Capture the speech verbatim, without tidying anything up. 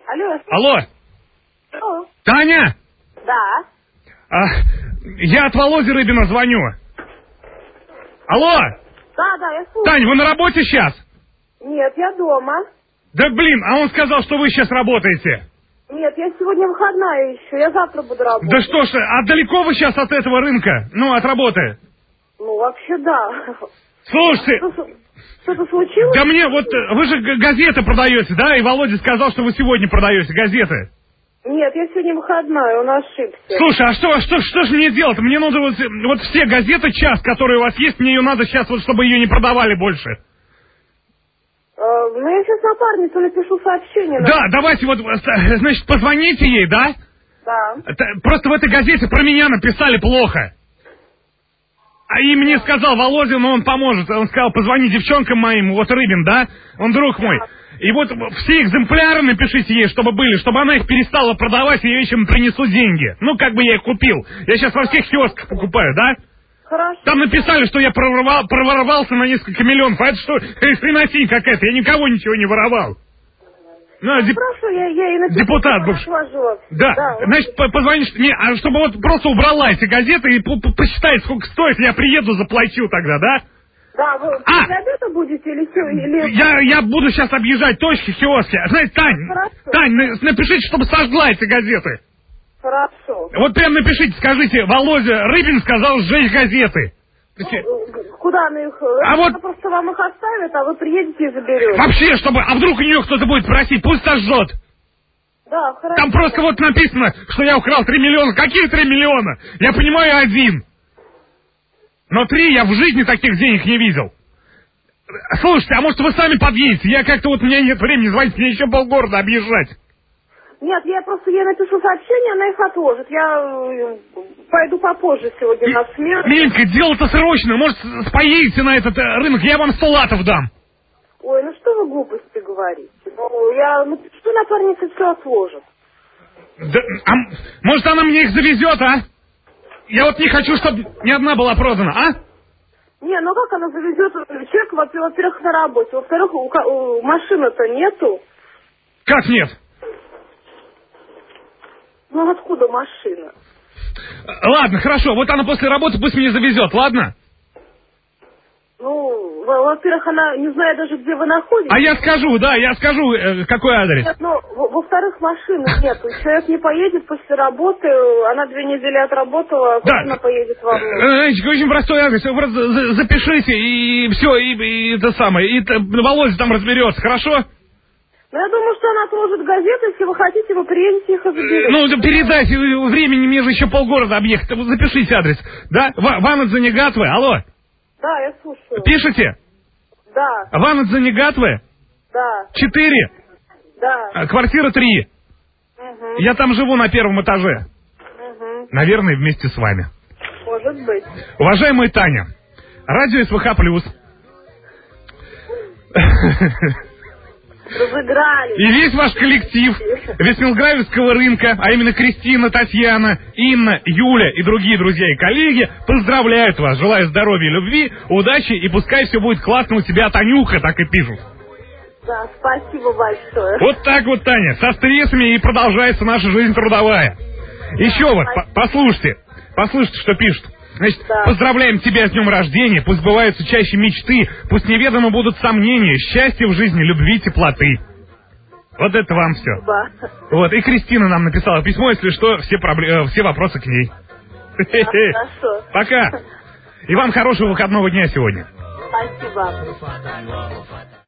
Алло. Алло. Алло. Таня? Да. А, я от Володи Рыбина звоню. Алло. Да, да, я слушаю. Тань, вы на работе сейчас? Нет, я дома. Да блин, а он сказал, что вы сейчас работаете. Нет, я сегодня выходная еще, я завтра буду работать. Да что ж, а далеко вы сейчас от этого рынка? Ну, от работы? Ну, вообще, да. Слушайте... Что-то, что-то случилось? Да мне вот, вы же г- газеты продаете, да? И Володя сказал, что вы сегодня продаете газеты. Нет, я сегодня выходная, он ошибся. Слушай, а что, что, что же мне делать? Мне нужно вот, вот все газеты час, которые у вас есть, мне ее надо сейчас, вот, чтобы ее не продавали больше. Э, ну, я сейчас напарнице напишу сообщение. Да, давайте вот, значит, позвоните ей, да? Да. Это, просто в этой газете про меня написали плохо. А и мне сказал Володя, ну он поможет. Он сказал, позвони девчонкам моим, вот Рыбин, да? Он друг мой. И вот все экземпляры напишите ей, чтобы были, чтобы она их перестала продавать, и я вечером принесу деньги. Ну, как бы я их купил. Я сейчас во всех киосках покупаю, да? Хорошо. Там написали, что я проворовал, проворовался на несколько миллионов. А это что, хренотень какая-то. Я никого ничего не воровал. Ну, деп... Хорошо, я, я и напишу. Депутат бывший. Да. да, значит, позвонишь мне, а чтобы вот просто убрала эти газеты и посчитай, сколько стоит, я приеду, заплачу тогда, да? Да, вы а! после обеда будете или все? Или... Я, я буду сейчас объезжать точки, киоски. Знаете, Тань, Хорошо. Тань, напишите, чтобы сожгла эти газеты. Хорошо. Вот прям напишите, скажите, Володя Рыбин сказал сжечь газеты. Ну, куда она их? А она вот... просто вам их оставит, а вы приедете и заберете. Вообще, чтобы... А вдруг у нее кто-то будет просить, пусть сожжет. Да, хорошо. Там просто вот написано, что я украл три миллиона. Какие три миллиона? Я понимаю, один. Но три я в жизни таких денег не видел. Слушайте, а может вы сами подъедете? Я как-то вот, у меня нет времени звонить, мне еще полгорода объезжать. Нет, я просто ей напишу сообщение, она их отложит. Я пойду попозже сегодня на смену. Миленька, дело-то срочно. Может, поедете на этот рынок, я вам сто латов дам. Ой, ну что вы глупости говорите? Ну, я напишу, напарница все отложит. Да, а может, она мне их завезет, а? Я вот не хочу, чтобы ни одна была продана, а? Не, ну как она завезет? Человек, во-первых, на работе. Во-вторых, у, у машины-то нету. Как нет? Ну откуда машина? Ладно, хорошо, вот она после работы пусть меня завезет, ладно? Ну, во-первых, она не знает даже, где вы находитесь. А я скажу, да, я скажу, э, какой адрес. Нет, ну, во-вторых, машины нету. Человек не поедет после работы, она две недели отработала, да. Она поедет вам. Знаете, очень простой адрес, вы просто запишите, и все, и, и это самое, и Володя там разберется, хорошо? Ну, я думаю, что она отложит газеты, если вы хотите, вы приедете их и заберете. Ну, передайте, времени мне же еще полгорода объехать, запишите адрес, да? Ванна Занегатвы, алло? Да, я слушаю. Пишите? Да. Ванна Занегатвы? Да. Четыре? Да. Квартира три. Угу. Я там живу на первом этаже. Угу. Наверное, вместе с вами. Может быть. Уважаемая Таня, радио СВХ плюс. Разыграли. И весь ваш коллектив Весмилгравского рынка, а именно Кристина, Татьяна, Инна, Юля и другие друзья и коллеги поздравляют вас, желаю здоровья, любви, удачи, и пускай все будет классно у тебя, Танюха, так и пишут. Да, спасибо большое. Вот так вот, Таня, со стрессами и продолжается наша жизнь трудовая. Еще вот, послушайте, послушайте, что пишут. Значит, да. Поздравляем тебя с днем рождения, пусть сбываются чаще мечты, пусть неведомо будут сомнения, счастья в жизни, любви, теплоты. Вот это вам все. Да. Вот, и Кристина нам написала письмо, если что, все, проблемы, все вопросы к ней. Да, хорошо. Пока. И вам хорошего выходного дня сегодня. Спасибо.